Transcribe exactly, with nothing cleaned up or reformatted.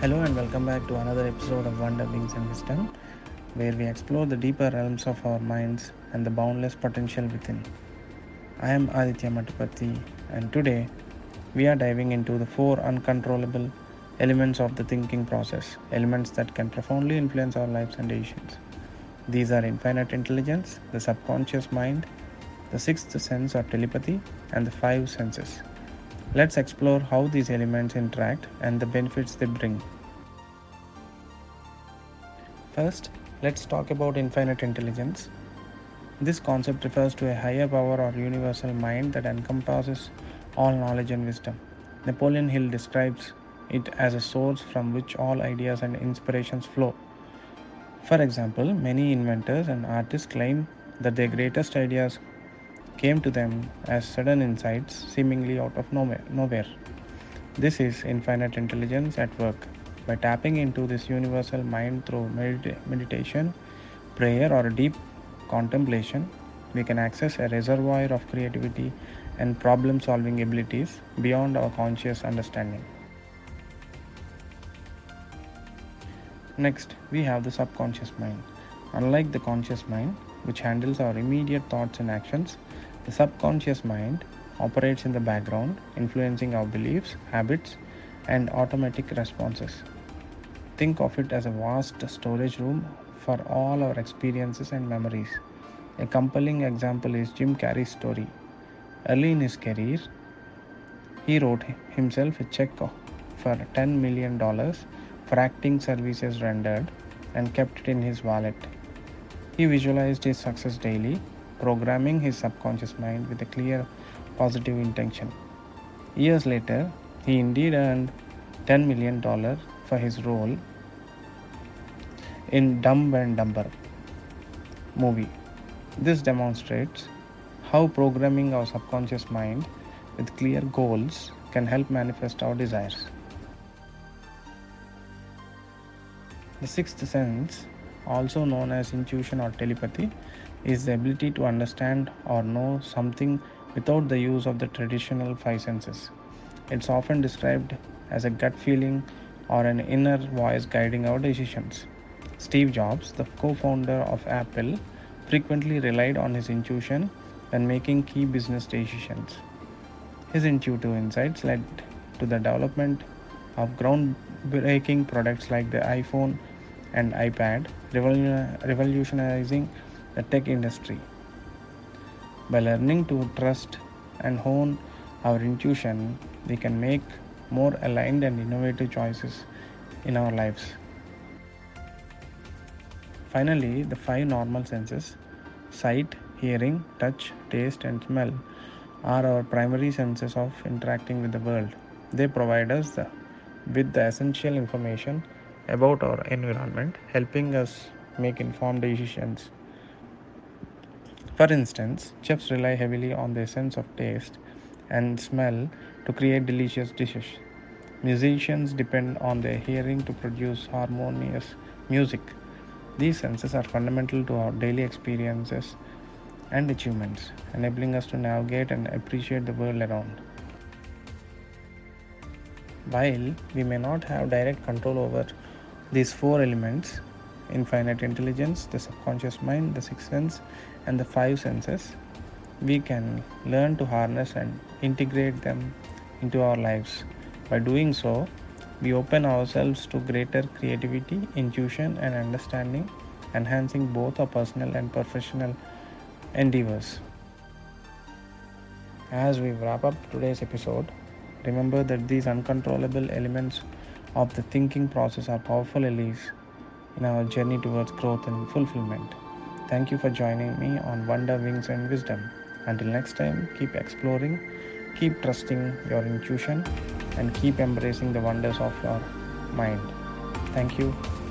Hello and welcome back to another episode of Wonder Wings and Wisdom, where we explore the deeper realms of our minds and the boundless potential within. I am Aditya Matapati, and today we are diving into the four uncontrollable elements of the thinking process, elements that can profoundly influence our lives and decisions. These are infinite intelligence, the subconscious mind, the sixth sense or telepathy, and the five senses. Let's explore how these elements interact and the benefits they bring. First, let's talk about infinite intelligence. This concept refers to a higher power or universal mind that encompasses all knowledge and wisdom. Napoleon Hill describes it as a source from which all ideas and inspirations flow. For example, many inventors and artists claim that their greatest ideas came to them as sudden insights, seemingly out of nowhere. This is infinite intelligence at work. By tapping into this universal mind through medita- meditation, prayer, or deep contemplation, we can access a reservoir of creativity and problem solving abilities beyond our conscious understanding. Next, we have the subconscious mind. Unlike the conscious mind, which handles our immediate thoughts and actions, the subconscious mind operates in the background, influencing our beliefs, habits, and automatic responses. Think of it as a vast storage room for all our experiences and memories. A compelling example is Jim Carrey's story. Early in his career, he wrote himself a check for ten million dollars for acting services rendered and kept it in his wallet. He visualized his success daily, programming his subconscious mind with a clear, positive intention. Years later, he indeed earned ten million dollars for his role in Dumb and Dumber movie. This demonstrates how programming our subconscious mind with clear goals can help manifest our desires. The sixth sense, also known as intuition or telepathy, is the ability to understand or know something without the use of the traditional five senses. It's often described as a gut feeling or an inner voice guiding our decisions. Steve Jobs, the co-founder of Apple, frequently relied on his intuition when making key business decisions. His intuitive insights led to the development of groundbreaking products like the iPhone and iPad, revolutionizing the tech industry. By learning to trust and hone our intuition, we can make more aligned and innovative choices in our lives. Finally, the five normal senses, sight, hearing, touch, taste, and smell, are our primary senses of interacting with the world. They provide us the, with the essential information about our environment, helping us make informed decisions. For instance, chefs rely heavily on their sense of taste and smell to create delicious dishes. Musicians depend on their hearing to produce harmonious music. These senses are fundamental to our daily experiences and achievements, enabling us to navigate and appreciate the world around. While we may not have direct control over these four elements, infinite intelligence, the subconscious mind, the sixth sense, and the five senses, we can learn to harness and integrate them into our lives. By doing so, we open ourselves to greater creativity, intuition, and understanding, enhancing both our personal and professional endeavors. As we wrap up today's episode, remember that these uncontrollable elements of the thinking process are powerful allies in our journey towards growth and fulfillment. Thank you for joining me on Wonder, Wings and Wisdom. Until next time, keep exploring, keep trusting your intuition, and keep embracing the wonders of your mind. Thank you.